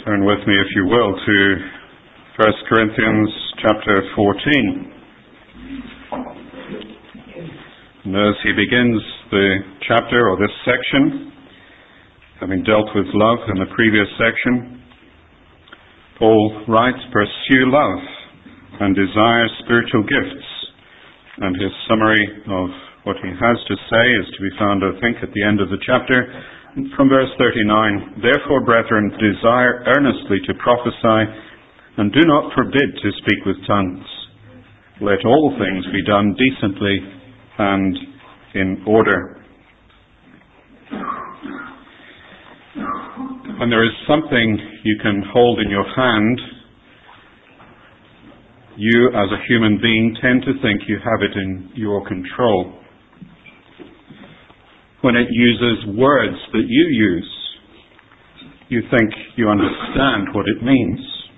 Turn with me, if you will, to 1 Corinthians chapter 14. And as he begins the chapter, or this section, having dealt with love in the previous section, Paul writes, "Pursue love and desire spiritual gifts." And his summary of what he has to say is to be found, I think, at the end of the chapter. From verse 39, "Therefore, brethren, desire earnestly to prophesy, and do not forbid to speak with tongues. Let all things be done decently and in order." When there is something you can hold in your hand, you as a human being tend to think you have it in your control. When it uses words that you use, you think you understand what it means.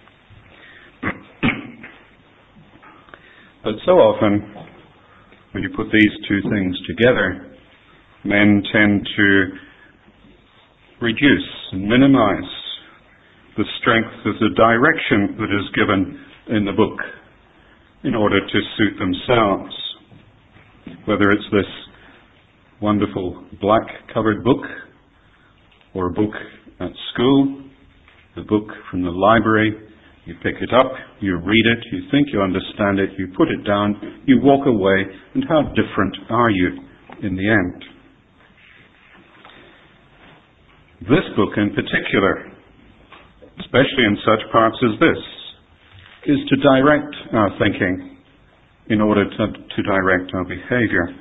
But so often, when you put these two things together, men tend to reduce and minimize the strength of the direction that is given in the book in order to suit themselves. Whether it's this wonderful black-covered book, or a book at school, a book from the library, you pick it up, you read it, you think you understand it, you put it down, you walk away, and how different are you in the end? This book in particular, especially in such parts as this, is to direct our thinking in order to direct our behavior.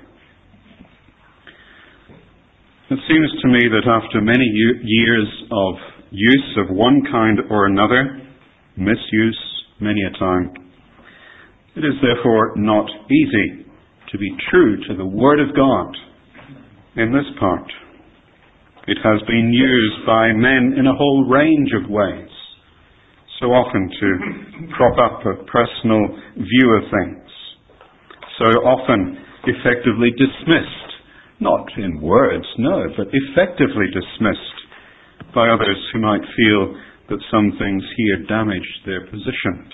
It seems to me that after many years of use of one kind or another, misuse many a time, it is therefore not easy to be true to the Word of God in this part. It has been used by men in a whole range of ways, so often to prop up a personal view of things, so often effectively dismissed. Not in words, no, but effectively dismissed by others who might feel that some things here damage their position.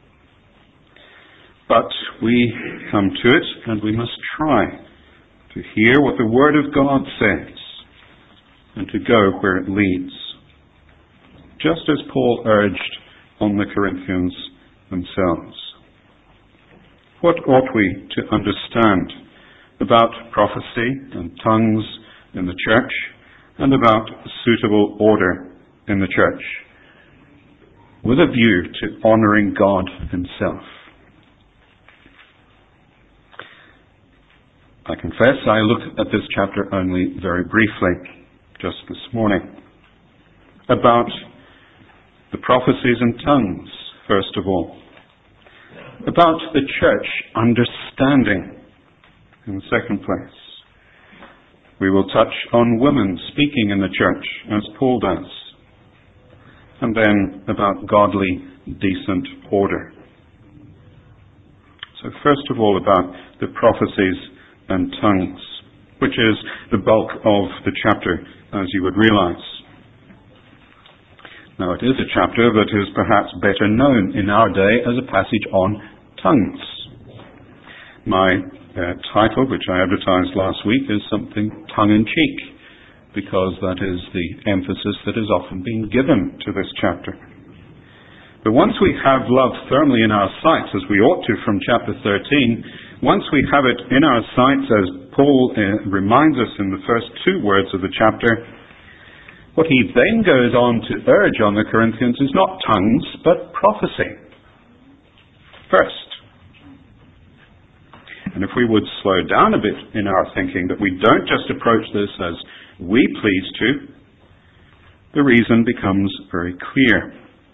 But we come to it, and we must try to hear what the Word of God says and to go where it leads, just as Paul urged on the Corinthians themselves. What ought we to understand about prophecy and tongues in the church, and about suitable order in the church, with a view to honouring God Himself? I confess I looked at this chapter only very briefly, just this morning, about the prophecies and tongues, first of all, about the church understanding in the second place. We will touch on women speaking in the church, as Paul does, and then about godly, decent order. So first of all, about the prophecies and tongues, which is the bulk of the chapter, as you would realize. Now, it is a chapter that is perhaps better known in our day as a passage on tongues. My title, which I advertised last week, is something tongue-in-cheek, because that is the emphasis that has often been given to this chapter. But once we have love firmly in our sights, as we ought to from chapter 13, once we have it in our sights, as Paul reminds us in the first two words of the chapter, what he then goes on to urge on the Corinthians is not tongues, but prophecy first. And if we would slow down a bit in our thinking, that we don't just approach this as we please to, the reason becomes very clear.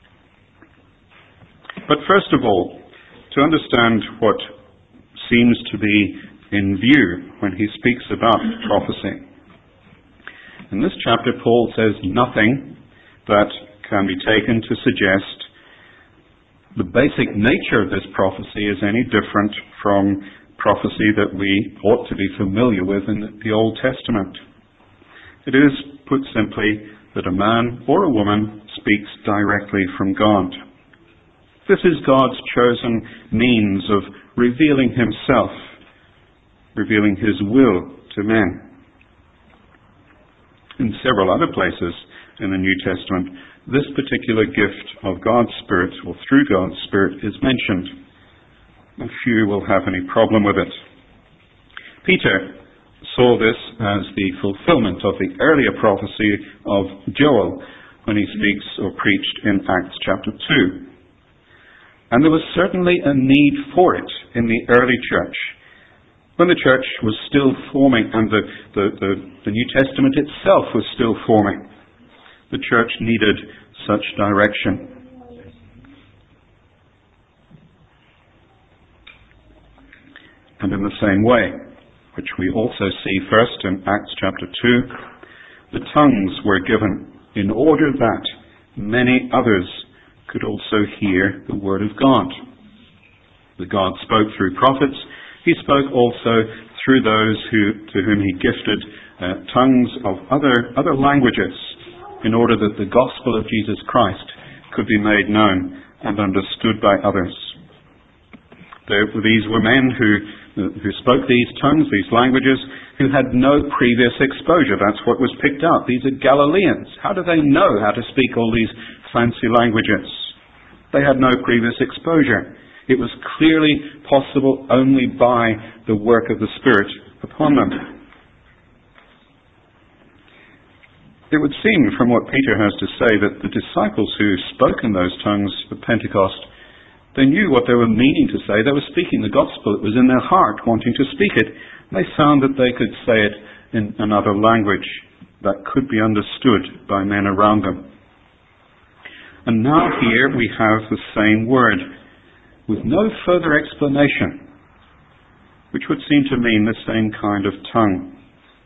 But first of all, to understand what seems to be in view when he speaks about prophecy. In this chapter, Paul says nothing that can be taken to suggest the basic nature of this prophecy is any different from prophecy that we ought to be familiar with in the Old Testament. It is, put simply, that a man or a woman speaks directly from God. This is God's chosen means of revealing himself, revealing his will to men. In several other places in the New Testament, this particular gift of God's Spirit, or through God's Spirit, is mentioned. And few will have any problem with it. Peter saw this as the fulfillment of the earlier prophecy of Joel when he speaks or preached in Acts chapter 2. And there was certainly a need for it in the early church, when the church was still forming and the New Testament itself was still forming. The church needed such direction. And in the same way, which we also see first in Acts chapter 2, the tongues were given in order that many others could also hear the word of God. The God spoke through prophets. He spoke also through those to whom he gifted tongues of other languages in order that the gospel of Jesus Christ could be made known and understood by others. These were men who spoke these tongues, these languages, who had no previous exposure. That's what was picked up. These are Galileans. How do they know how to speak all these fancy languages? They had no previous exposure. It was clearly possible only by the work of the Spirit upon them. It would seem from what Peter has to say that the disciples who spoke in those tongues at Pentecost, they knew what they were meaning to say. They were speaking the gospel. It was in their heart, wanting to speak it. They found that they could say it in another language that could be understood by men around them. And now here we have the same word, with no further explanation, which would seem to mean the same kind of tongue.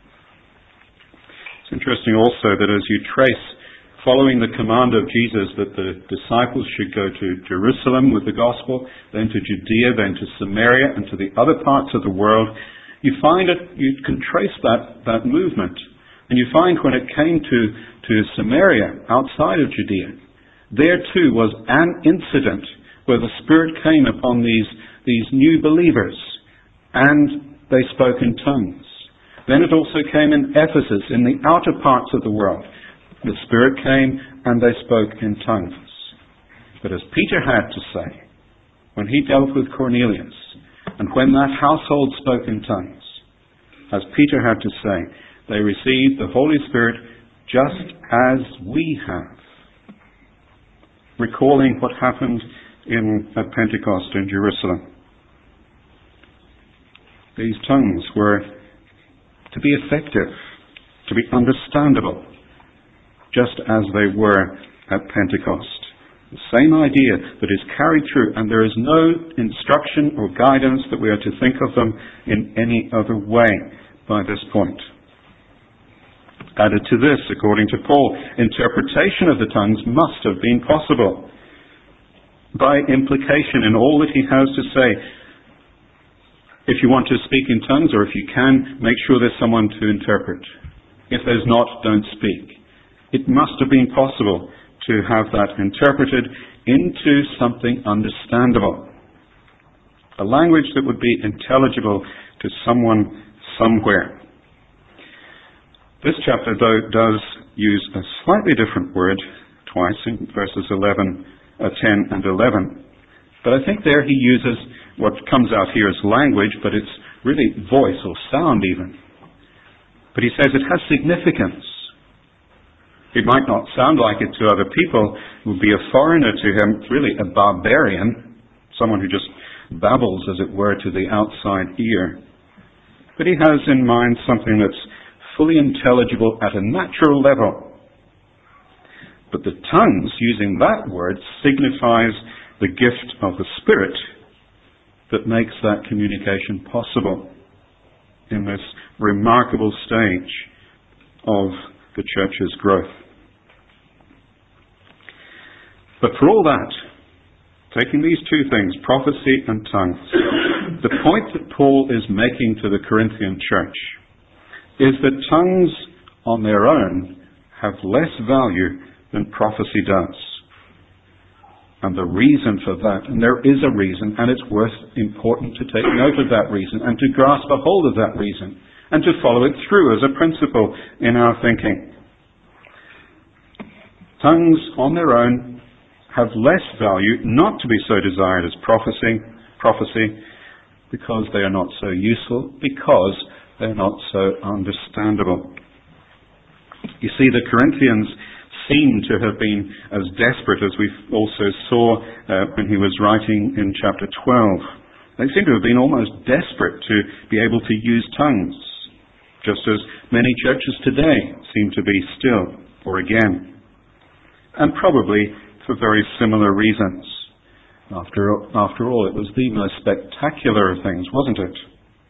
It's interesting also that as you trace, following the command of Jesus that the disciples should go to Jerusalem with the gospel, then to Judea, then to Samaria, and to the other parts of the world, you find that you can trace that movement. And you find when it came to Samaria, outside of Judea, there too was an incident where the Spirit came upon these new believers, and they spoke in tongues. Then it also came in Ephesus, in the outer parts of the world. The Spirit came, and they spoke in tongues. But as Peter had to say, when he dealt with Cornelius, and when that household spoke in tongues, as Peter had to say, they received the Holy Spirit just as we have. Recalling what happened at Pentecost in Jerusalem. These tongues were to be effective, to be understandable, just as they were at Pentecost. The same idea that is carried through, and there is no instruction or guidance that we are to think of them in any other way by this point. Added to this, according to Paul, interpretation of the tongues must have been possible. By implication, in all that he has to say, if you want to speak in tongues, or if you can, make sure there's someone to interpret. If there's not, don't speak. It must have been possible to have that interpreted into something understandable. A language that would be intelligible to someone somewhere. This chapter, though, does use a slightly different word twice in verses 10 and 11. But I think there he uses what comes out here as language, but it's really voice or sound even. But he says it has significance. It might not sound like it to other people. It would be a foreigner to him, really a barbarian, someone who just babbles, as it were, to the outside ear. But he has in mind something that's fully intelligible at a natural level. But the tongues, using that word, signifies the gift of the Spirit that makes that communication possible in this remarkable stage of the church's growth. But for all that, taking these two things, prophecy and tongues, the point that Paul is making to the Corinthian church is that tongues on their own have less value than prophecy does. And the reason for that, and there is a reason, and it's important to take note of that reason, and to grasp a hold of that reason, and to follow it through as a principle in our thinking. Tongues on their own have less value, not to be so desired as prophecy, because they are not so useful, because they are not so understandable. You see, the Corinthians seem to have been as desperate as we also saw when he was writing in chapter 12. They seem to have been almost desperate to be able to use tongues, just as many churches today seem to be still, or again. And probably for very similar reasons. After all, it was the most spectacular of things, wasn't it?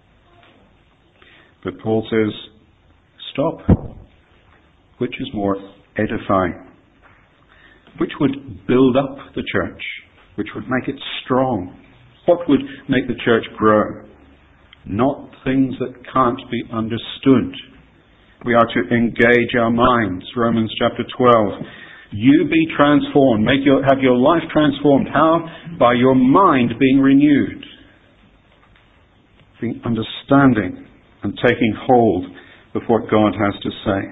But Paul says, stop. Which is more edifying? Which would build up the church? Which would make it strong? What would make the church grow? Not things that can't be understood. We are to engage our minds. Romans chapter 12. You be transformed. Have your life transformed. How? By your mind being renewed. Being understanding and taking hold of what God has to say.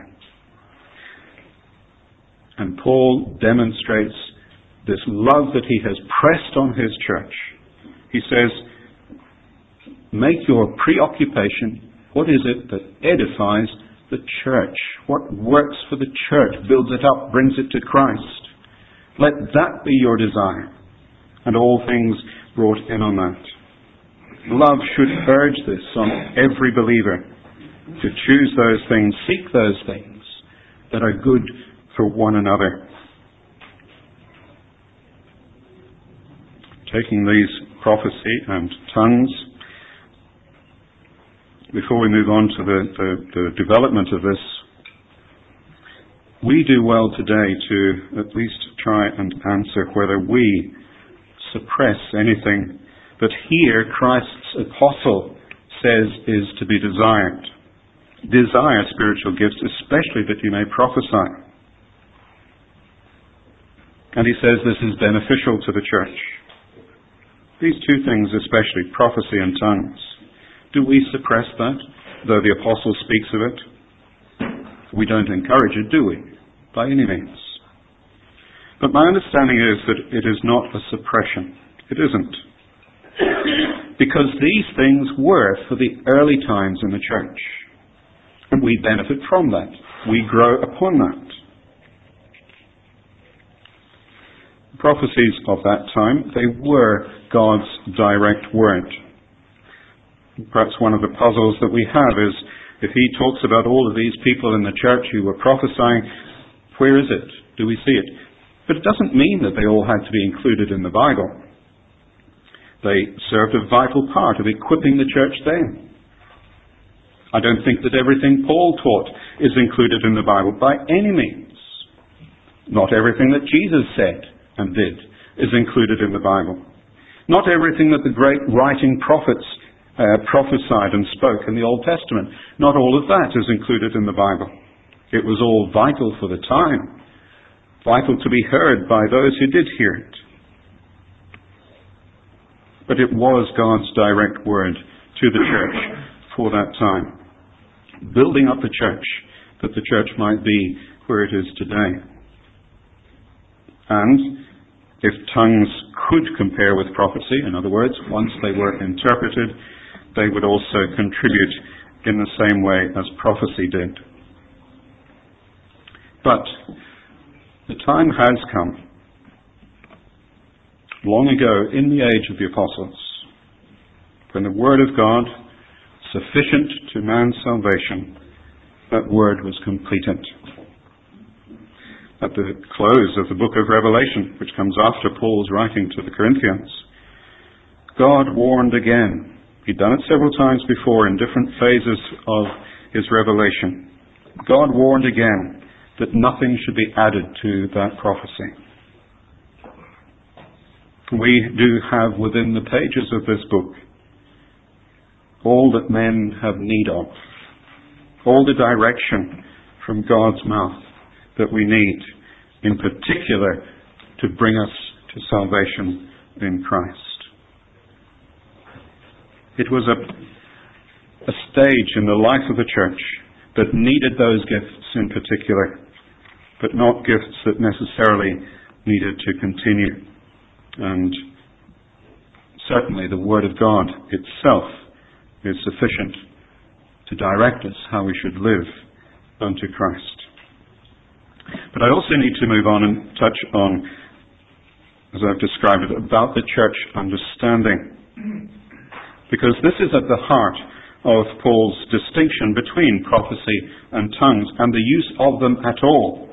And Paul demonstrates this love that he has pressed on his church. He says, make your preoccupation, what is it that edifies the church? What works for the church, builds it up, brings it to Christ? Let that be your desire, and all things brought in on that. Love should urge this on every believer, to choose those things, seek those things that are good for one another. Taking these prophecy and tongues, before we move on to the development of this, we do well today to at least try and answer whether we suppress anything that here Christ's apostle says is to be desired. Desire spiritual gifts, especially that you may prophesy. And he says this is beneficial to the church. These two things especially, prophecy and tongues. Do we suppress that, though the apostle speaks of it? We don't encourage it, do we? By any means. But my understanding is that it is not a suppression. It isn't. Because these things were for the early times in the church. And we benefit from that. We grow upon that. Prophecies of that time, they were God's direct word. Perhaps one of the puzzles that we have is, if he talks about all of these people in the church who were prophesying, where is it? Do we see it? But it doesn't mean that they all had to be included in the Bible. They served a vital part of equipping the church then. I don't think that everything Paul taught is included in the Bible by any means. Not everything that Jesus said and did is included in the Bible. Not everything that the great writing prophets prophesied and spoke in the Old Testament. Not all of that is included in the Bible. It was all vital for the time. Vital to be heard by those who did hear it. But it was God's direct word to the church for that time. Building up the church, that the church might be where it is today. And if tongues could compare with prophecy, in other words, once they were interpreted, they would also contribute in the same way as prophecy did. But the time has come, long ago in the age of the apostles, when the word of God, sufficient to man's salvation, that word was completed. At the close of the book of Revelation, which comes after Paul's writing to the Corinthians, God warned again. He'd done it several times before in different phases of his revelation. God warned again that nothing should be added to that prophecy. We do have within the pages of this book all that men have need of, all the direction from God's mouth that we need in particular to bring us to salvation in Christ. It was a stage in the life of the church that needed those gifts in particular, but not gifts that necessarily needed to continue. And certainly the Word of God itself is sufficient to direct us how we should live unto Christ. But I also need to move on and touch on, as I've described it, about the church understanding. Because this is at the heart of Paul's distinction between prophecy and tongues and the use of them at all.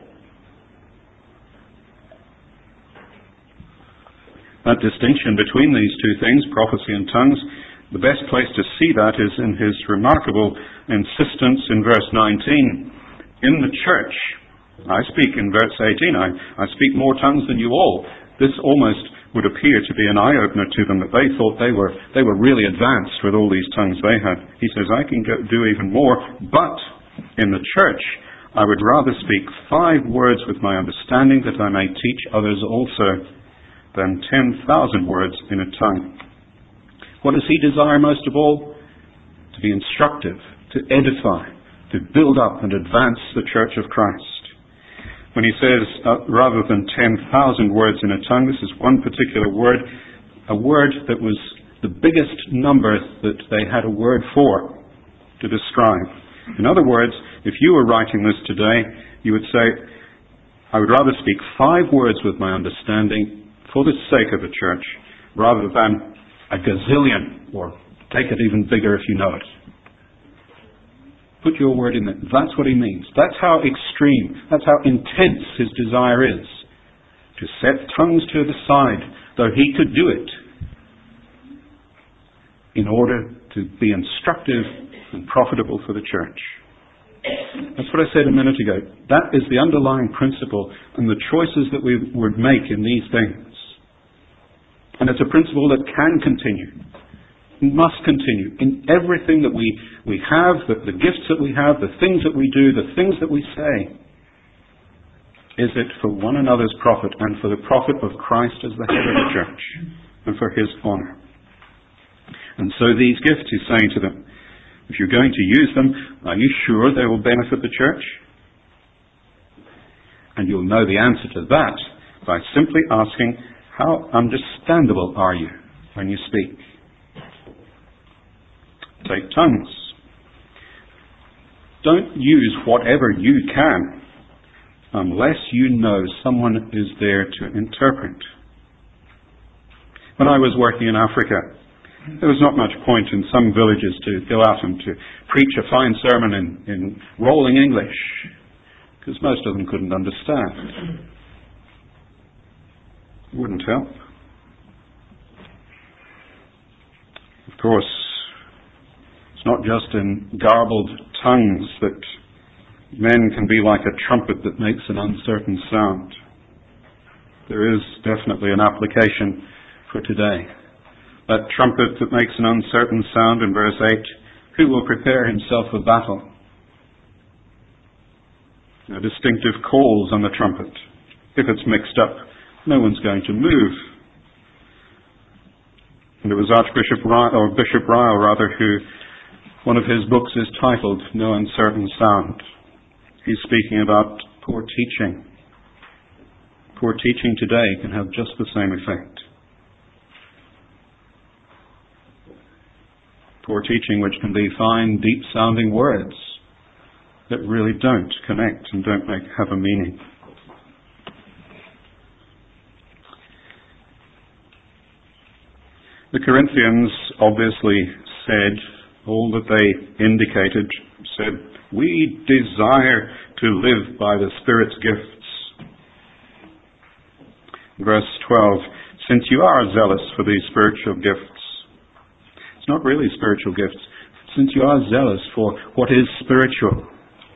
That distinction between these two things, prophecy and tongues, the best place to see that is in his remarkable insistence in verse 19. In the church, I speak in verse 18, I speak more tongues than you all. This almost would appear to be an eye-opener to them, that they thought they were really advanced with all these tongues they had. He says, I can do even more, but in the church I would rather speak 5 words with my understanding, that I may teach others also, than 10,000 words in a tongue. What does he desire most of all? To be instructive, to edify, to build up and advance the church of Christ. When he says, rather than 10,000 words in a tongue, this is one particular word, a word that was the biggest number that they had a word for to describe. In other words, if you were writing this today, you would say, I would rather speak 5 words with my understanding for the sake of the church, rather than a gazillion, or take it even bigger if you know it. Put your word in there. That's what he means. That's how extreme, that's how intense his desire is. To set tongues to the side, though he could do it, in order to be instructive and profitable for the church. That's what I said a minute ago. That is the underlying principle and the choices that we would make in these things. And it's a principle that can continue. Must continue in everything that we have, the gifts that we have, the things that we do, the things that we say. Is it for one another's profit and for the profit of Christ as the head of the church and for his honor? And so these gifts, he's saying to them, if you're going to use them, are you sure they will benefit the church? And you'll know the answer to that by simply asking, how understandable are you when you speak? Take tongues. Don't use whatever you can unless you know someone is there to interpret. When I was working in Africa, there was not much point in some villages to go out and to preach a fine sermon in rolling English, because most of them couldn't understand. It wouldn't help. Of course, it's not just in garbled tongues that men can be like a trumpet that makes an uncertain sound. There is definitely an application for today. That trumpet that makes an uncertain sound in verse 8, who will prepare himself for battle? Distinctive calls on the trumpet. If it's mixed up, no one's going to move. And it was Bishop Ryle, who one of his books is titled No Uncertain Sound. He's speaking about poor teaching. Poor teaching today can have just the same effect. Poor teaching which can be fine, deep-sounding words that really don't connect and don't have a meaning. The Corinthians obviously said, all that they indicated, said, we desire to live by the Spirit's gifts. Verse 12, since you are zealous for these spiritual gifts, it's not really spiritual gifts, since you are zealous for what is spiritual,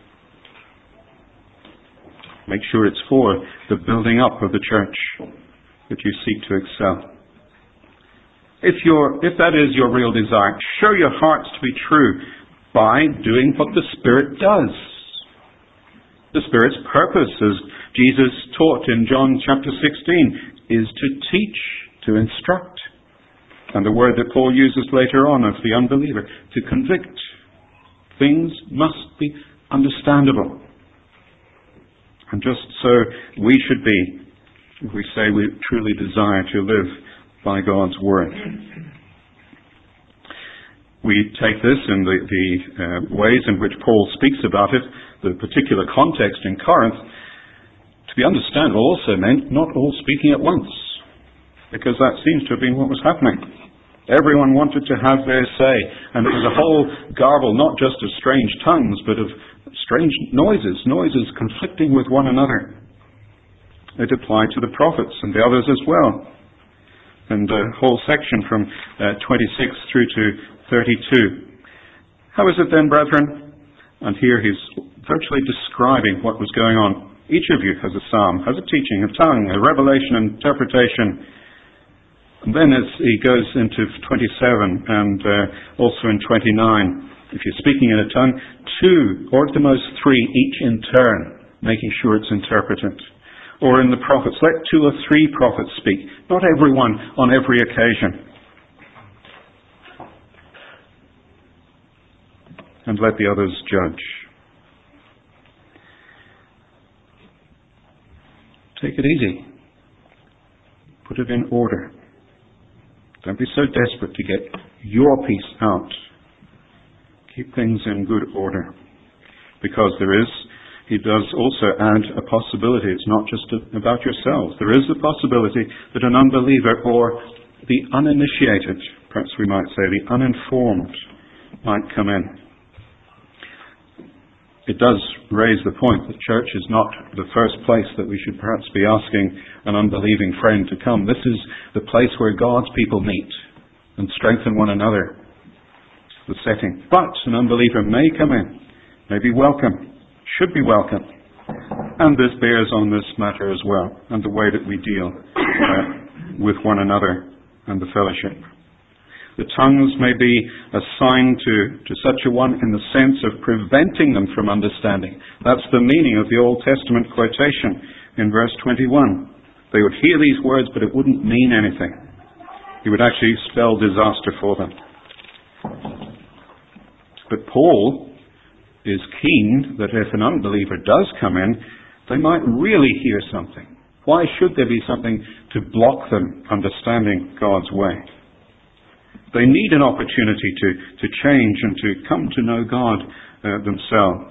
make sure it's for the building up of the church that you seek to excel. If that is your real desire, show your hearts to be true by doing what the Spirit does. The Spirit's purpose, as Jesus taught in John chapter 16, is to teach, to instruct. And the word that Paul uses later on of the unbeliever, to convict. Things must be understandable. And just so we should be, if we say we truly desire to live by God's Word. We take this in the ways in which Paul speaks about it, the particular context in Corinth, to be understandable also meant not all speaking at once, because that seems to have been what was happening. Everyone wanted to have their say, and it was a whole garble, not just of strange tongues, but of strange noises conflicting with one another. It applied to the prophets and the others as well. And a whole section from 26 through to 32. How is it then, brethren? And here he's virtually describing what was going on. Each of you has a psalm, has a teaching, a tongue, a revelation, an interpretation. And then as he goes into 27 and also in 29, if you're speaking in a tongue, 2 or at the most 3 each in turn, making sure it's interpreted. Or in the prophets, let 2 or 3 prophets speak, not everyone on every occasion. And let the others judge. Take it easy. Put it in order. Don't be so desperate to get your piece out. Keep things in good order. Because he does also add a possibility. It's not just about yourselves. There is a possibility that an unbeliever or the uninitiated, perhaps we might say the uninformed, might come in. It does raise the point that church is not the first place that we should perhaps be asking an unbelieving friend to come. This is the place where God's people meet and strengthen one another. It's the setting. But an unbeliever may come in, may be welcome, should be welcome. And this bears on this matter as well, and the way that we deal with one another and the fellowship. The tongues may be assigned to such a one in the sense of preventing them from understanding. That's the meaning of the Old Testament quotation in verse 21. They would hear these words, but it wouldn't mean anything. It would actually spell disaster for them. But Paul is keen that if an unbeliever does come in, they might really hear something. Why should there be something to block them understanding God's way? They need an opportunity to change and to come to know God themselves.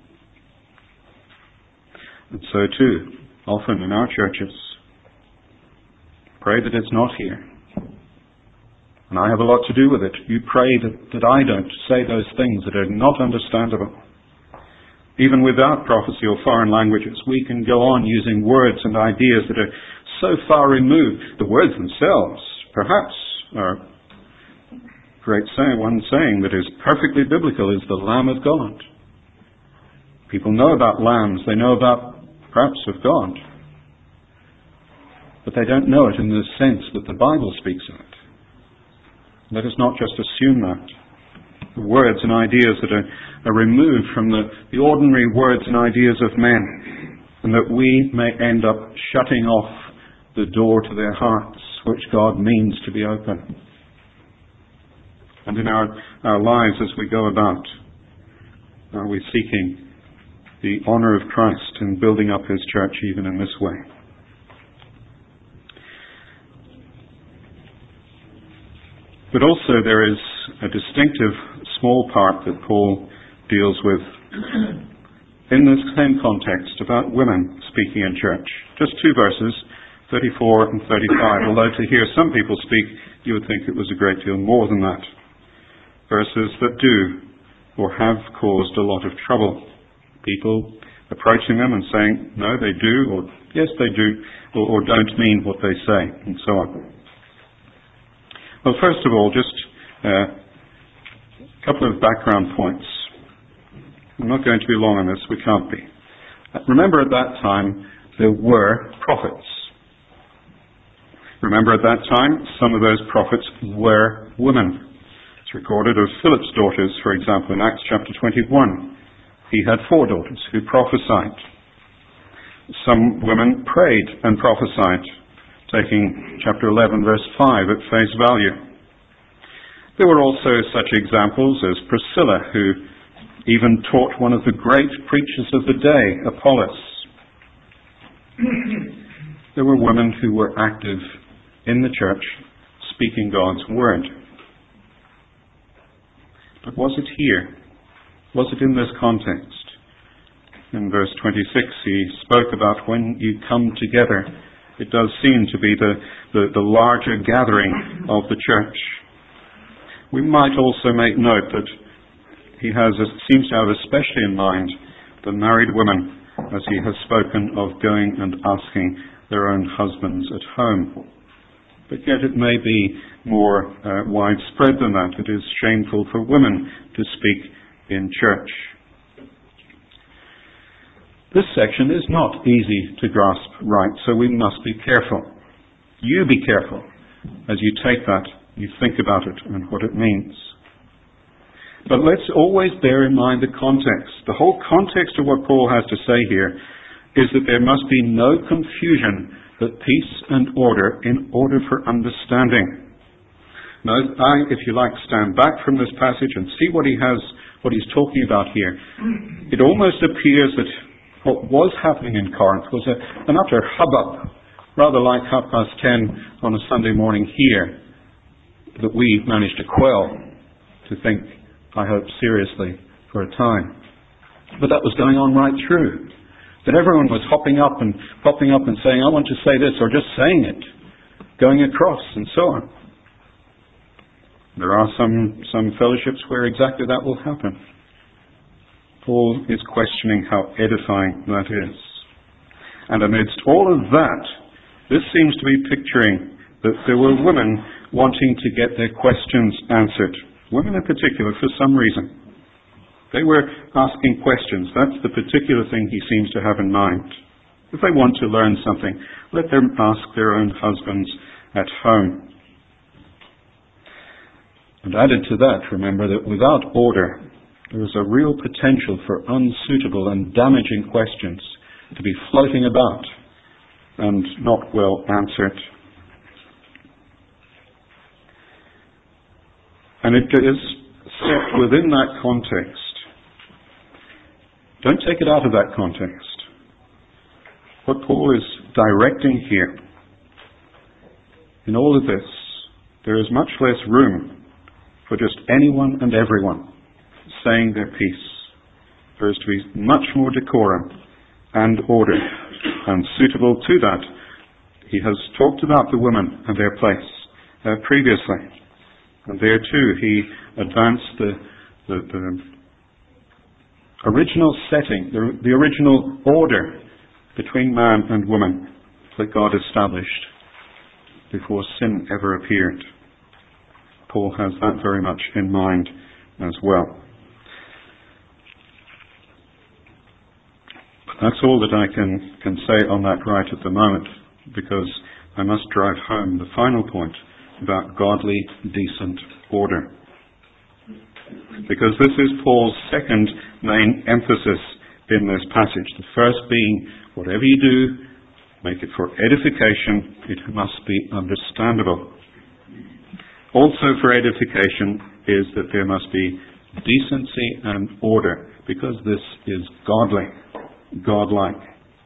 And so too, often in our churches, pray that it's not here. And I have a lot to do with it. You pray that I don't say those things that are not understandable. Even without prophecy or foreign languages, we can go on using words and ideas that are so far removed. The words themselves, perhaps, are one saying that is perfectly biblical is the Lamb of God. People know about lambs. They know about, perhaps, of God. But they don't know it in the sense that the Bible speaks of it. Let us not just assume that. The words and ideas that are removed from the ordinary words and ideas of men, and that we may end up shutting off the door to their hearts, which God means to be open. And in our lives as we go about, are we seeking the honour of Christ and building up His church even in this way? But also there is a distinctive small part that Paul deals with in this same context about women speaking in church. Just 2 verses, 34 and 35. Although to hear some people speak, you would think it was a great deal more than that. Verses that do or have caused a lot of trouble. People approaching them and saying, no, they do, or yes, they do, or don't mean what they say, and so on. Well, first of all, just a couple of background points. I'm not going to be long on this, we can't be. Remember at that time, there were prophets. Remember at that time, some of those prophets were women. It's recorded of Philip's daughters, for example, in Acts chapter 21. He had 4 daughters who prophesied. Some women prayed and prophesied, taking chapter 11, verse 5 at face value. There were also such examples as Priscilla, who even taught one of the great preachers of the day, Apollos. There were women who were active in the church, speaking God's word. But was it here? Was it in this context? In verse 26, he spoke about when you come together. It does seem to be the larger gathering of the church. We might also make note that he seems to have especially in mind the married women, as he has spoken of going and asking their own husbands at home. But yet it may be more widespread than that. It is shameful for women to speak in church. This section is not easy to grasp right, so we must be careful. You be careful as you take that, you think about it and what it means. But let's always bear in mind the context. The whole context of what Paul has to say here is that there must be no confusion, but peace and order in order for understanding. Now, if you like, stand back from this passage and see what he's talking about here. It almost appears that what was happening in Corinth was an utter hubbub, rather like 10:30 on a Sunday morning here, that we managed to quell, to think, I hope, seriously for a time. But that was going on right through. That everyone was hopping up and popping up and saying, I want to say this, or just saying it, going across and so on. There are some fellowships where exactly that will happen. Paul is questioning how edifying that is. And amidst all of that, this seems to be picturing that there were women wanting to get their questions answered. Women in particular, for some reason. They were asking questions. That's the particular thing he seems to have in mind. If they want to learn something, let them ask their own husbands at home. And added to that, remember that without order, there is a real potential for unsuitable and damaging questions to be floating about and not well answered. And it is set within that context. Don't take it out of that context. What Paul is directing here, in all of this, there is much less room for just anyone and everyone saying their piece. There is to be much more decorum and order, and suitable to that, he has talked about the women and their place previously. And there too, he advanced the original setting, the original order between man and woman that God established before sin ever appeared. Paul has that very much in mind as well. But that's all that I can say on that right at the moment, because I must drive home the final point about godly, decent order. Because this is Paul's second main emphasis in this passage. The first being, whatever you do, make it for edification. It must be understandable. Also for edification is that there must be decency and order, because this is godly, godlike.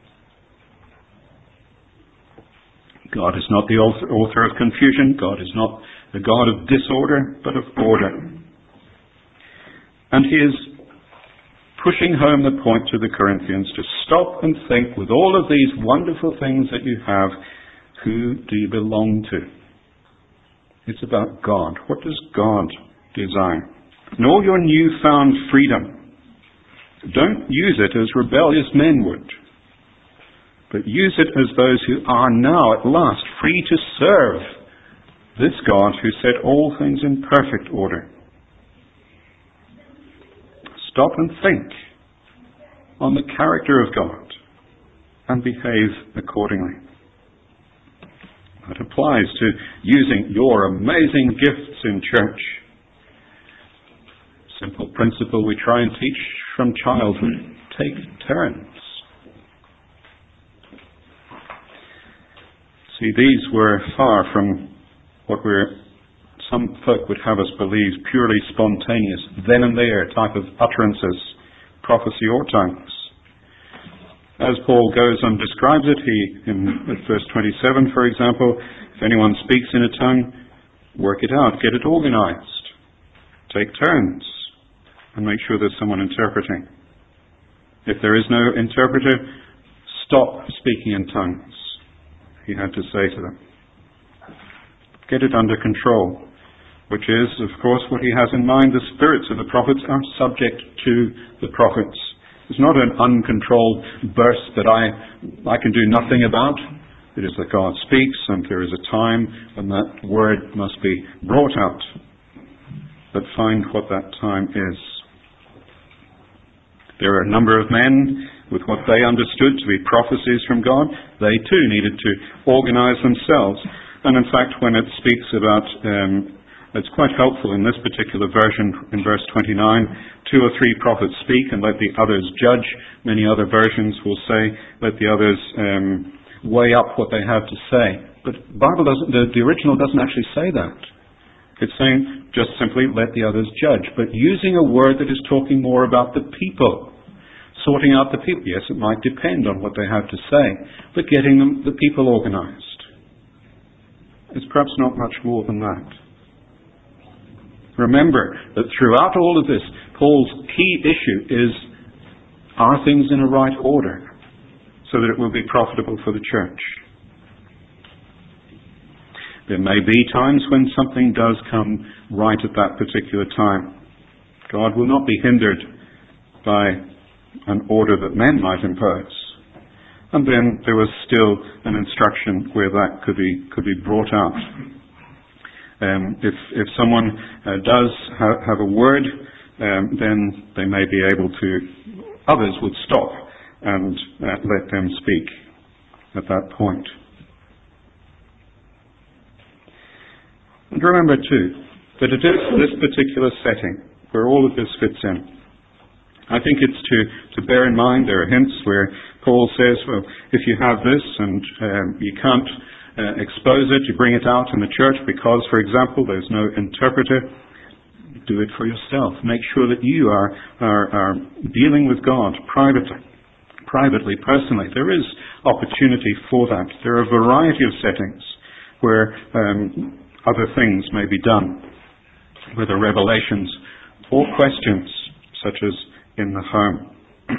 God is not the author of confusion. God is not the God of disorder, but of order. And he is pushing home the point to the Corinthians to stop and think, with all of these wonderful things that you have, who do you belong to? It's about God. What does God desire? In all your newfound freedom, don't use it as rebellious men would, but use it as those who are now at last free to serve this God who set all things in perfect order. Stop and think on the character of God and behave accordingly. That applies to using your amazing gifts in church. Simple principle we try and teach from childhood. Take turns. See, these were far from what some folk would have us believe purely spontaneous, then and there type of utterances, prophecy or tongues. As Paul goes and describes it, in verse 27, for example, if anyone speaks in a tongue, work it out, get it organized, take turns, and make sure there's someone interpreting. If there is no interpreter, stop speaking in tongues, he had to say to them. Get it under control, which is, of course, what he has in mind. The spirits of the prophets are subject to the prophets. It's not an uncontrolled burst that I can do nothing about. It is that God speaks, and there is a time when that word must be brought out. But find what that time is. There are a number of men with what they understood to be prophecies from God. They too needed to organize themselves. And in fact, when it speaks about, it's quite helpful in this particular version, in verse 29, 2 or 3 prophets speak and let the others judge. Many other versions will say, let the others weigh up what they have to say. But the original doesn't actually say that. It's saying just simply let the others judge, but using a word that is talking more about the people, sorting out the people. Yes, it might depend on what they have to say, but getting the people organized. It's perhaps not much more than that. Remember that throughout all of this, Paul's key issue is, are things in a right order so that it will be profitable for the church? There may be times when something does come right at that particular time. God will not be hindered by an order that men might impose. And then there was still an instruction where that could be brought out. If someone does have a word, then they may be able to, others would stop and let them speak at that point. And remember too, that it is this particular setting where all of this fits in. I think it's to bear in mind there are hints where Paul says, well, if you have this and you can't expose it, you bring it out in the church because, for example, there's no interpreter, do it for yourself. Make sure that you are dealing with God privately, personally. There is opportunity for that. There are a variety of settings where other things may be done, whether revelations or questions, such as in the home.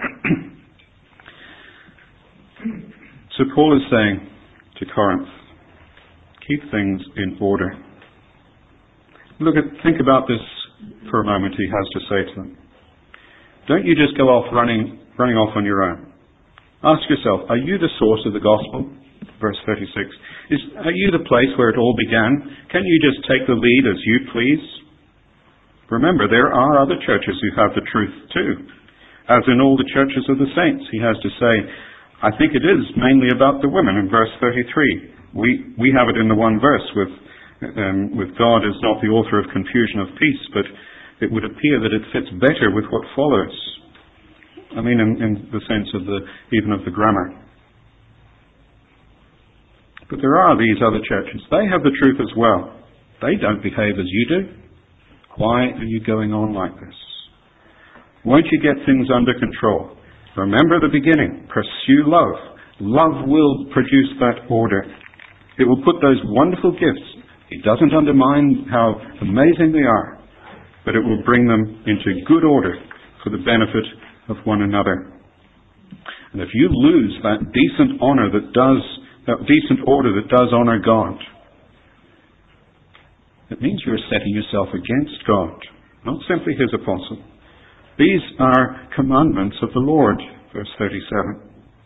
So Paul is saying to Corinth, keep things in order. Think about this for a moment, he has to say to them. Don't you just go off running off on your own. Ask yourself, are you the source of the gospel? Verse 36. Are you the place where it all began? Can you just take the lead as you please? Remember, there are other churches who have the truth too. As in all the churches of the saints, he has to say, I think it is mainly about the women in verse 33. We have it in the one verse with God is not the author of confusion of peace, but it would appear that it fits better with what follows. I mean, in the sense of even of the grammar. But there are these other churches. They have the truth as well. They don't behave as you do. Why are you going on like this? Won't you get things under control? Remember the beginning. Pursue love. Love will produce that order. It will put those wonderful gifts. It doesn't undermine how amazing they are, but it will bring them into good order for the benefit of one another. And if you lose that decent order that does honor God, it means you're setting yourself against God, not simply His apostle. These are commandments of the Lord, verse 37.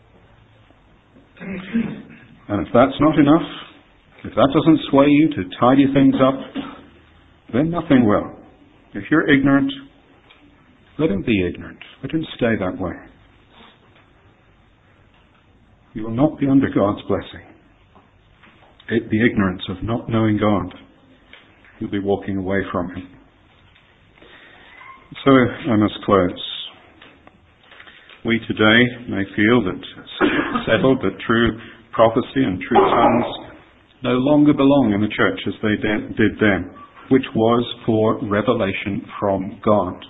And if that's not enough, if that doesn't sway you to tidy things up, then nothing will. If you're ignorant, let him be ignorant. Let him stay that way. You will not be under God's blessing. The ignorance of not knowing God. You'll be walking away from Him. So I must close. we today may feel that settled that true prophecy and true tongues no longer belong in the church as they did then, which was for revelation from God.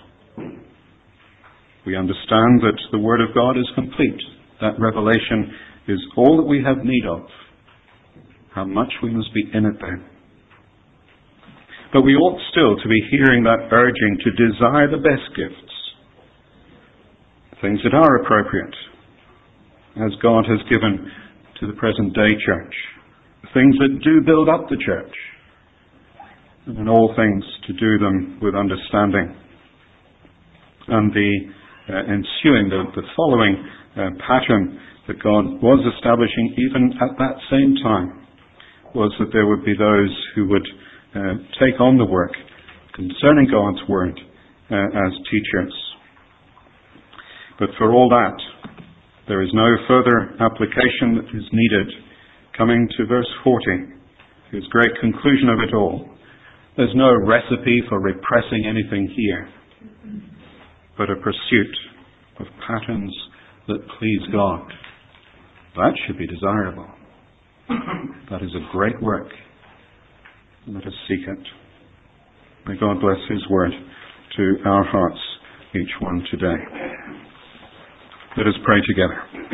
We understand that the Word of God is complete. That revelation is all that we have need of. How much we must be in it then. But we ought still to be hearing that urging to desire the best gifts, things that are appropriate, as God has given to the present day church, things that do build up the church, and in all things to do them with understanding. And the ensuing, the following pattern that God was establishing even at that same time was that there would be those who would take on the work concerning God's Word as teachers. But for all that, there is no further application that is needed. Coming to verse 40, his great conclusion of it all. There's no recipe for repressing anything here, but a pursuit of patterns that please God. That should be desirable. That is a great work. Let us seek it. May God bless His Word to our hearts, each one today. Let us pray together.